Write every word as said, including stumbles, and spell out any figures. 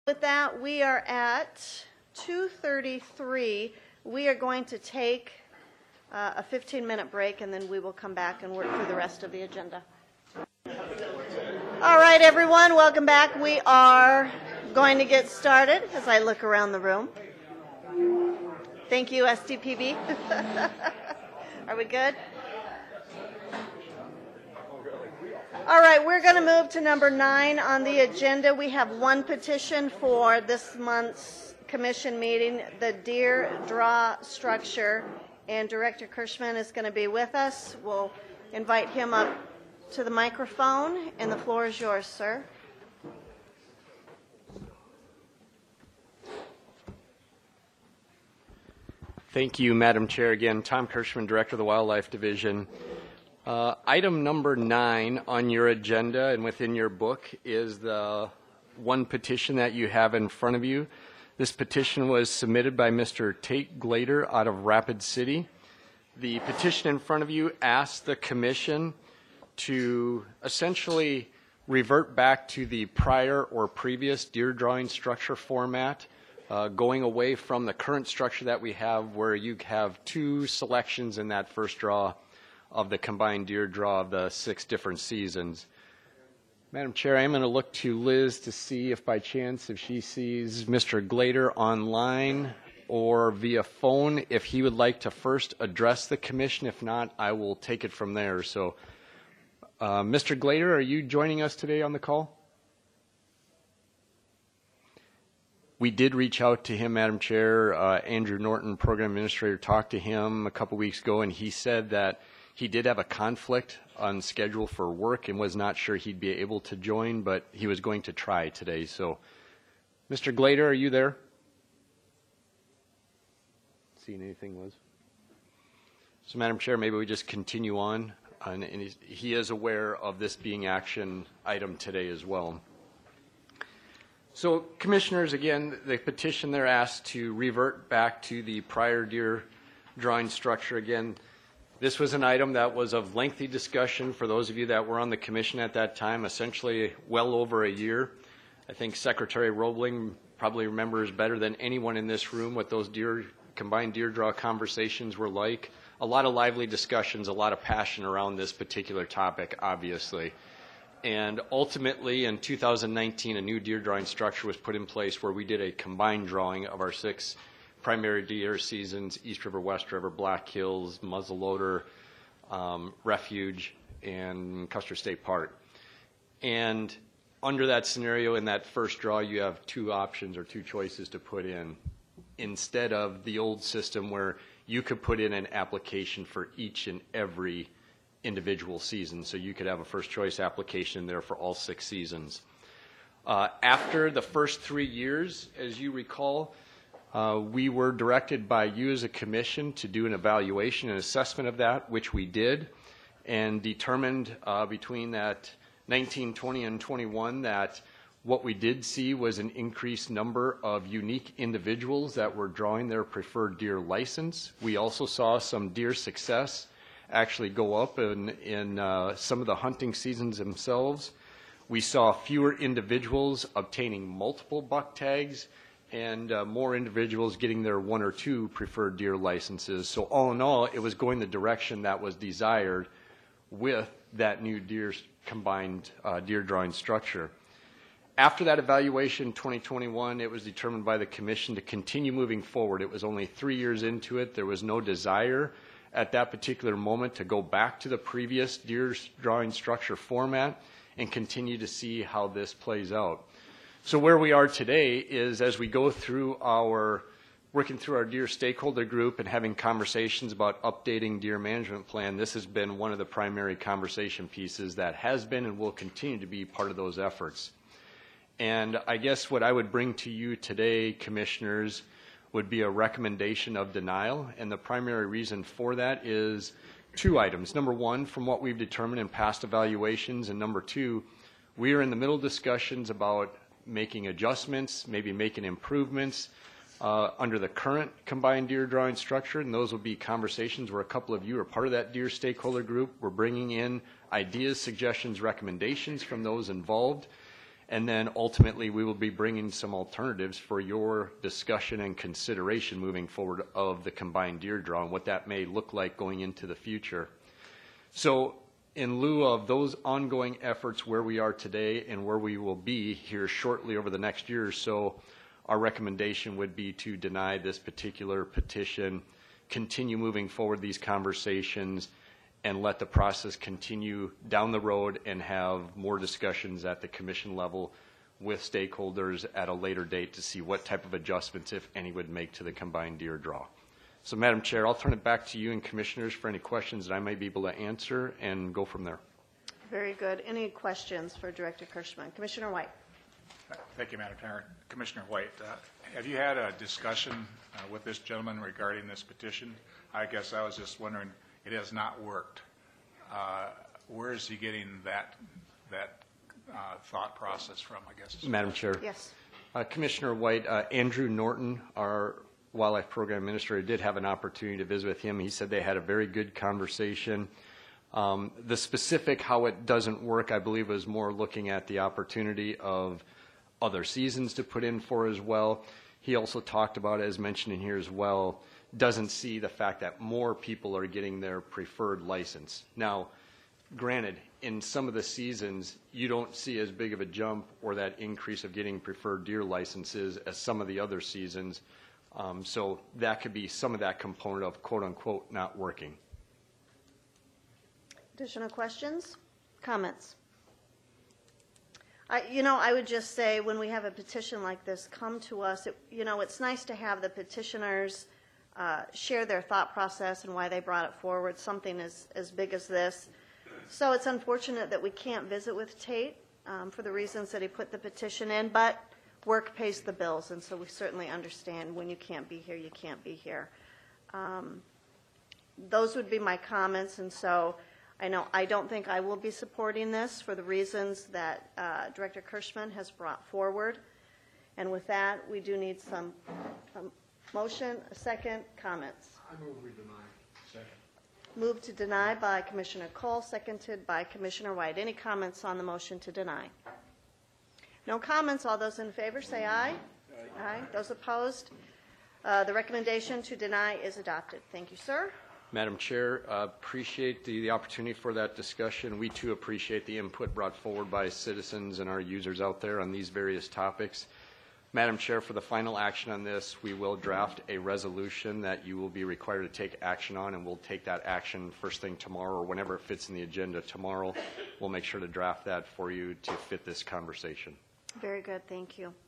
With that, we are at two thirty-three. We are going to take uh, a fifteen-minute break, and then we will come back and work through the rest of the agenda. All right, everyone, welcome back. We are going to get started as I look around the room. Thank you, S D P B. Are we good? All right, we're going to move to number nine on the agenda. We have one petition for this month's commission meeting, the deer draw structure, and Director Kirschman is going to be with us. We'll invite him up to the microphone, and the floor is yours, sir. Thank you, Madam Chair. Again, Tom Kirschman, Director of the Wildlife Division. Uh, item number nine on your agenda and within your book is the one petition that you have in front of you. This petition was submitted by Mister Tate Glader out of Rapid City. The petition in front of you asks the Commission to essentially revert back to the prior or previous deer drawing structure format, uh, going away from the current structure that we have where you have two selections in that first draw of the combined deer draw of the six different seasons. Madam Chair, I'm going to look to Liz to see if by chance if she sees Mister Glader online or via phone, if he would like to first address the Commission. If not, I will take it from there. So, uh, Mister Glader, are you joining us today on the call? We did reach out to him, Madam Chair. Uh, Andrew Norton, Program Administrator, talked to him a couple weeks ago, and he said that he did have a conflict on schedule for work and was not sure he'd be able to join, but he was going to try today. So, Mister Glader, are you there? Seeing anything, Liz? So, Madam Chair, maybe we just continue on. And, and he's, he is aware of this being action item today as well. So, Commissioners, again, the petition they're asked to revert back to the prior deer drawing structure. Again, this was an item that was of lengthy discussion for those of you that were on the Commission at that time, essentially well over a year. I think Secretary Roebling probably remembers better than anyone in this room what those deer combined deer draw conversations were like. A lot of lively discussions, a lot of passion around this particular topic, obviously. And ultimately, in two thousand nineteen, a new deer drawing structure was put in place where we did a combined drawing of our six primary deer seasons: East River, West River, Black Hills, Muzzleloader, um, Refuge, and Custer State Park. And under that scenario, in that first draw, you have two options or two choices to put in, instead of the old system where you could put in an application for each and every individual season. So you could have a first choice application there for all six seasons. Uh, after the first three years, as you recall, Uh, we were directed by you as a commission to do an evaluation and assessment of that, which we did, and determined uh, between that nineteen, twenty, and twenty-one that what we did see was an increased number of unique individuals that were drawing their preferred deer license. We also saw some deer success actually go up in, in uh, some of the hunting seasons themselves. We saw fewer individuals obtaining multiple buck tags, and uh, more individuals getting their one or two preferred deer licenses. So all in all, it was going the direction that was desired with that new deer combined uh, deer drawing structure. After that evaluation in twenty twenty-one, it was determined by the Commission to continue moving forward. It was only three years into it. There was no desire at that particular moment to go back to the previous deer drawing structure format and continue to see how this plays out. So where we are today is, as we go through our, working through our deer stakeholder group and having conversations about updating deer management plan, this has been one of the primary conversation pieces that has been and will continue to be part of those efforts. And I guess what I would bring to you today, Commissioners, would be a recommendation of denial. And the primary reason for that is two items. Number one, from what we've determined in past evaluations, and number two, we are in the middle of discussions about making adjustments, maybe making improvements uh, under the current combined deer drawing structure, and those will be conversations where a couple of you are part of that deer stakeholder group. We're bringing in ideas, suggestions, recommendations from those involved, And then ultimately, we will be bringing some alternatives for your discussion and consideration moving forward of the combined deer draw and what that may look like going into the future. So in lieu of those ongoing efforts where we are today and where we will be here shortly over the next year or so, our recommendation would be to deny this particular petition, continue moving forward these conversations, and let the process continue down the road and have more discussions at the commission level with stakeholders at a later date to see what type of adjustments, if any, would make to the combined deer draw. So, Madam Chair, I'll turn it back to you and commissioners for any questions that I may be able to answer and go from there. Very good. Any questions for Director Kirschman? Commissioner White. Thank you, Madam Chair. Commissioner White, uh, have you had a discussion uh, with this gentleman regarding this petition? I guess I was just wondering, it has not worked. Uh, where is he getting that that uh, thought process from, I guess? Madam Chair. Yes. Uh, Commissioner White, uh, Andrew Norton, our Wildlife Program Administrator, did have an opportunity to visit with him. He said they had a very good conversation. Um, the specific how it doesn't work, I believe, was more looking at the opportunity of other seasons to put in for as well. He also talked about, as mentioned in here as well, doesn't see the fact that more people are getting their preferred license. Now, granted, in some of the seasons, you don't see as big of a jump or that increase of getting preferred deer licenses as some of the other seasons. Um, so that could be some of that component of quote unquote not working. Additional questions, comments? I, you know, I would just say when we have a petition like this come to us, it, you know, it's nice to have the petitioners uh, share their thought process and why they brought it forward, something as, as big as this. So it's unfortunate that we can't visit with Tate um, for the reasons that he put the petition in, but work pays the bills, and so we certainly understand when you can't be here, you can't be here. Um, those would be my comments, and so I know I don't think I will be supporting this for the reasons that uh, Director Kirschman has brought forward. And with that, we do need some um, motion, a second, comments. I move we deny. Second. Moved to deny by Commissioner Cole, seconded by Commissioner White. Any comments on the motion to deny? No comments. All those in favor say aye. Aye. Aye. Those opposed? Uh, the recommendation to deny is adopted. Thank you, sir. Madam Chair, uh, appreciate the, the opportunity for that discussion. We too appreciate the input brought forward by citizens and our users out there on these various topics. Madam Chair, for the final action on this, we will draft a resolution that you will be required to take action on, and we'll take that action first thing tomorrow or whenever it fits in the agenda tomorrow. We'll make sure to draft that for you to fit this conversation. Very good. Thank you.